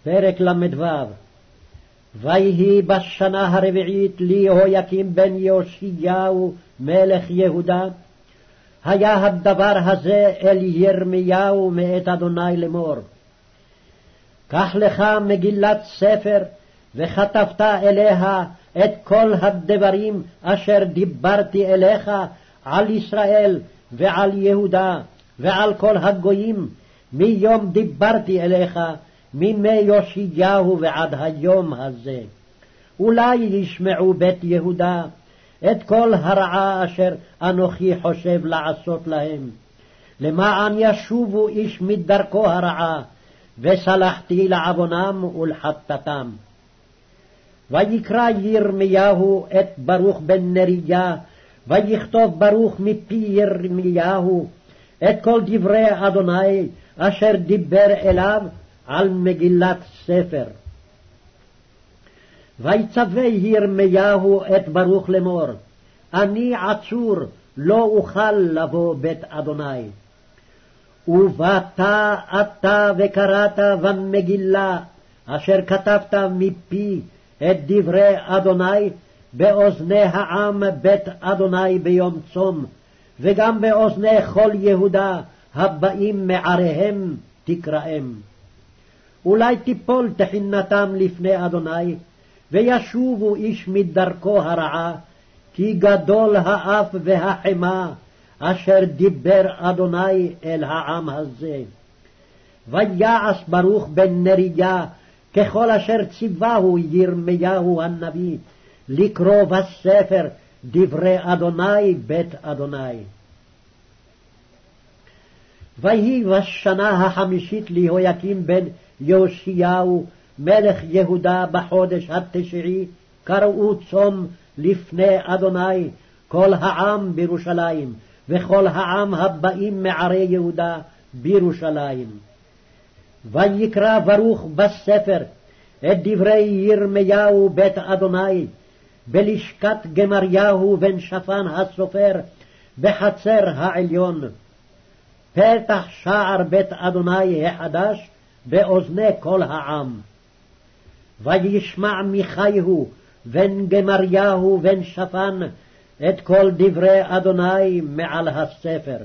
פרק ל"ו. ויהי בשנה הרביעית ליהויקים בן יאשיהו מלך יהודה, היה הדבר הזה אל ירמיהו מאת אדוני לאמור. קח לך מגילת ספר, וכתבת אליה את כל הדברים אשר דיברתי אליך על ישראל ועל יהודה ועל כל הגויים, מיום דיברתי אליך, מימי יאשיהו ועד היום הזה. אולי ישמעו בית יהודה את כל הרעה אשר אנוכי חושב לעשות להם, למען ישובו איש מדרכו הרעה, וסלחתי לעוונם ולחטאתם. ויקרא ירמיהו את ברוך בן נריה, ויכתוב ברוך מפי ירמיהו את כל דברי אדוני אשר דיבר אליו על מגילת ספר. ויצווה ירמיהו את ברוך לאמור, אני עצור, לא אוכל לבוא בית אדוני. ובאת אתה וקראת במגילה אשר כתבת מפי את דברי אדוני באוזני העם בית אדוני ביום צום, וגם באוזני כל יהודה הבאים מעריהם תקראם. אולי תיפול תחינתם לפני אדוני, וישובו איש מדרכו הרעה, כי גדול האף והחמה אשר דיבר אדוני אל העם הזה. ויעש ברוך בן נריה ככל אשר ציווהו ירמיהו הנביא, לקרוא בספר דברי אדוני בית אדוני. ויהי בשנה החמישית ליהויקים בן יאשיהו מלך יהודה בחודש התשיעי, קראו צום לפני אדוני כל העם בירושלים, וכל העם הבאים מערי יהודה בירושלים. ויקרא ברוך בספר את דברי ירמיהו בית אדוני בלשכת גמריהו בן שפן הסופר בחצר העליון, פתח שער בית אדוני החדש באוזני כל העם. וישמע מיכאהו בן גמריהו בן שפן את כל דברי אדוני מעל הספר.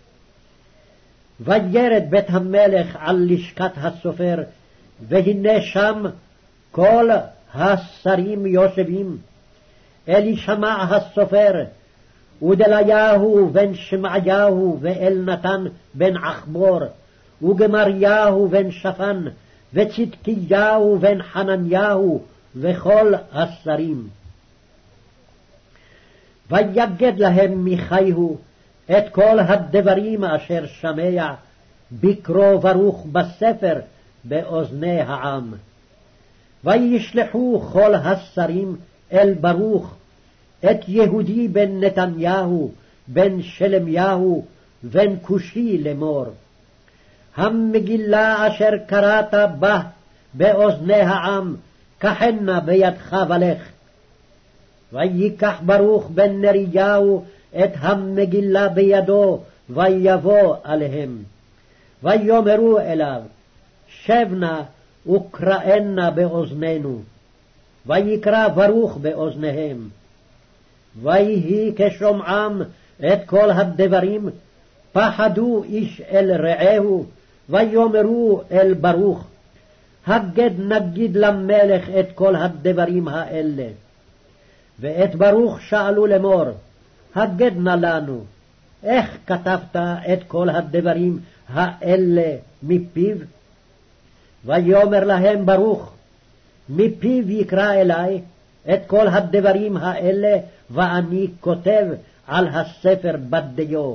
וירד בית המלך על לשכת הסופר, והנה שם כל השרים יושבים, אלישמע הסופר, ודליהו בן שמעיהו, ואלנתן בן עכבור, וגמריהו בן שפן, וצדקיהו בן חנניהו, וכל השרים. ויגד להם מיכאהו את כל הדברים אשר שמע בקרוא ברוך בספר באוזני העם. וישלחו כל השרים אל ברוך את יהודי בן נתניהו בן שלמיהו בן כושי לאמור, המגילה אשר קראת בה באוזני העם, קחנה בידך ולך. ויקח ברוך בן נריהו את המגילה בידו, ויבוא עליהם. ויאמרו אליו, שב נא וקראנה באוזנינו. ויקרא ברוך באוזניהם. ויהי כשומעם את כל הדברים, פחדו איש אל רעהו, ויאמרו אל ברוך, הגד נגיד למלך את כל הדברים האלה. ואת ברוך שאלו לאמור, הגד נא לנו, איך כתבת את כל הדברים האלה מפיו? ויאמר להם ברוך, מפיו יקרא אלי את כל הדברים האלה, ואני כותב על הספר בדיו.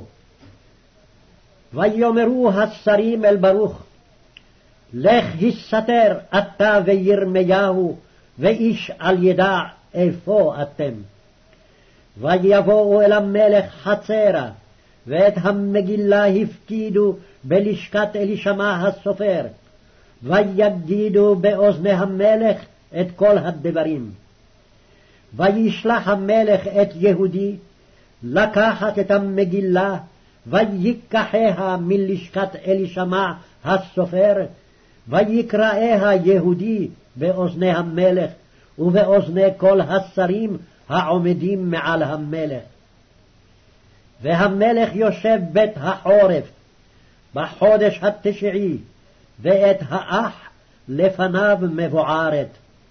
ויאמרו השרים אל ברוך, לך הסתר אתה וירמיהו, ואיש על ידע איפה אתם. ויבואו אל המלך חצרה, ואת המגילה הפקידו בלשכת אלישמע הסופר, ויגידו באוזני המלך את כל הדברים. וישלח המלך את יהודי לקחת את המגילה, ויקחיה מלשכת אלישמע הסופר, ויקראיה יהודי באוזני המלך ובאוזני כל השרים העומדים מעל המלך. והמלך יושב בית החורף בחודש התשיעי, ואת האח לפניו מבוערת.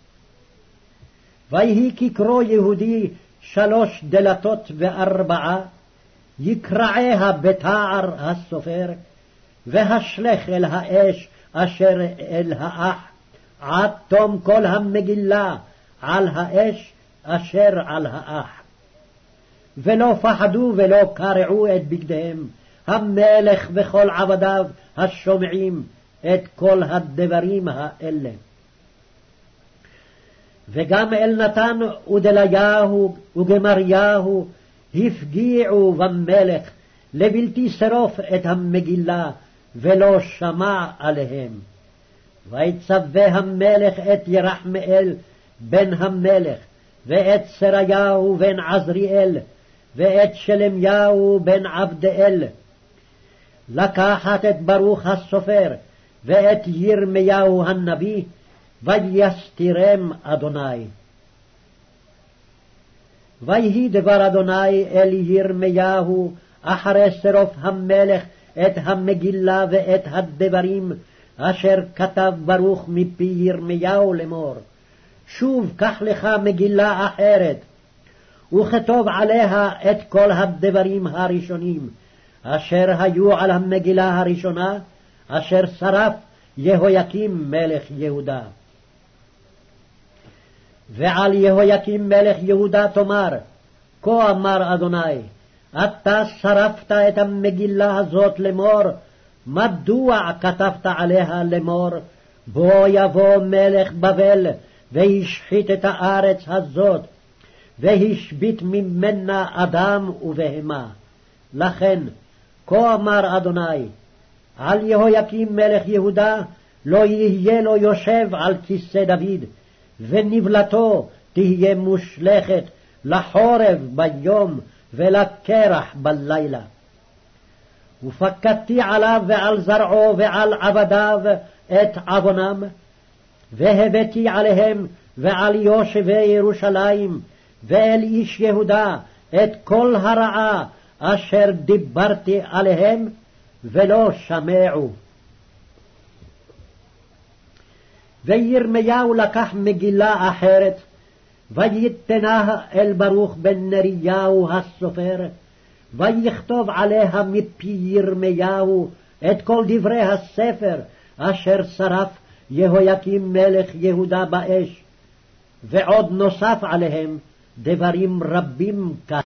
ויהי כקרוא יהודי 3 דלתות ו4, יקרעיה בתער הסופר, והשלך אל האש אשר אל האח, עד תום כל המגילה על האש אשר על האח. ולא פחדו ולא קרעו את בגדיהם, המלך וכל עבדיו השומעים את כל הדברים האלה. וגם אלנתן ודליהו וגמריהו הפגיעו במלך לבלתי שרוף את המגילה, ולא שמע עליהם. ויצווה המלך את ירחמאל בן המלך, ואת סריהו בן עזריאל, ואת שלמיהו בן עבדאל, לקחת את ברוך הסופר ואת ירמיהו הנביא, ויסתירם אדוני. ויהי דבר אדוני אל ירמיהו אחרי שרוף המלך את המגילה ואת הדברים אשר כתב ברוך מפי ירמיהו לאמור, שוב קח לך מגילה אחרת, וכתוב עליה את כל הדברים הראשונים אשר היו על המגילה הראשונה, אשר שרף יהויקים מלך יהודה. ועל יהויקים מלך יהודה תאמר, כה אמר אדוני, אתה שרפת את המגילה הזאת לאמור, מדוע כתבת עליה לאמור, בוא יבוא מלך בבל והשחית את הארץ הזאת, והשבית ממנה אדם ובהמה. לכן, כה אמר אדוני, על יהויקים מלך יהודה לא יהיה לו יושב על כיסא דוד, ונבלתו תהיה מושלכת לחורב ביום ולקרח בלילה. ופקדתי עליו ועל זרעו ועל עבדיו את עוונם, והבאתי עליהם ועל יושבי ירושלים ואל איש יהודה את כל הרעה אשר דיברתי עליהם, ולא שמעו. וירמיהו לקח מגילה אחרת, ויתנה אל ברוך בן נריהו הסופר, ויכתוב עליה מפי ירמיהו את כל דברי הספר אשר שרף יהויקים מלך יהודה באש, ועוד נוסף עליהם דברים רבים.